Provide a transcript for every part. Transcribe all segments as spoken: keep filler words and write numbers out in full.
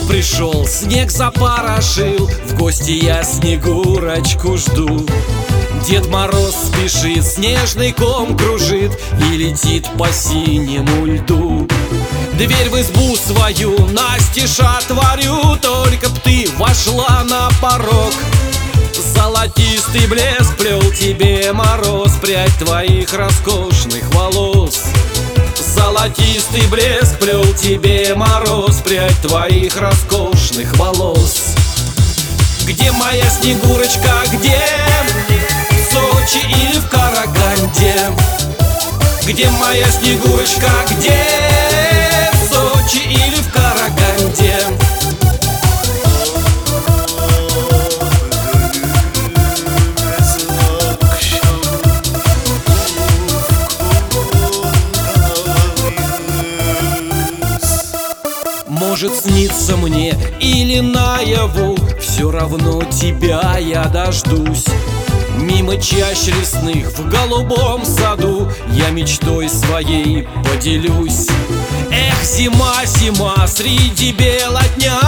пришел, снег запорошил, в гости я Снегурочку жду. Дед Мороз спешит, снежный ком кружит и летит по синему льду. Дверь в избу свою настежь отворю, только б ты вошла на порог. Золотистый блеск плел тебе Мороз прядь твоих роскошных волос. Золотистый блеск плел тебе Мороз прядь твоих роскошных волос. Где моя Снегурочка, где? В Сочи или в Караганде? Где моя Снегурочка, где? В Сочи или в Караганде? Может снится мне или наяву, все равно тебя я дождусь. Мимо чащ лесных в голубом саду я мечтой своей поделюсь. Эх, зима, зима, среди бела дня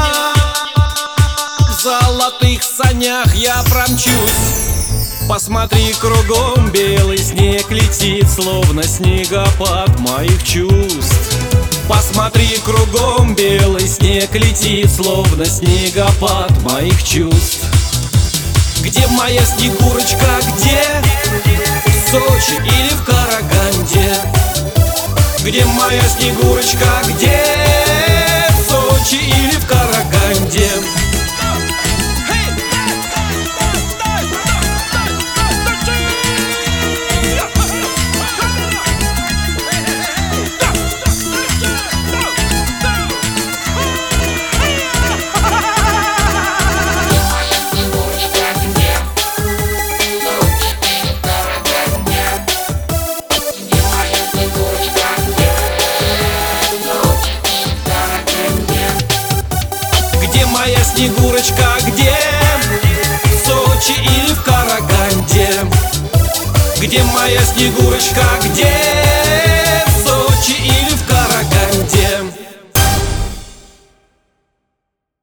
в золотых санях я промчусь. Посмотри, кругом белый снег летит, словно снегопад моих чувств. Посмотри, кругом белый снег летит, словно снегопад моих чувств. Где моя Снегурочка, где? В Сочи или в Караганде? Где моя Снегурочка, где?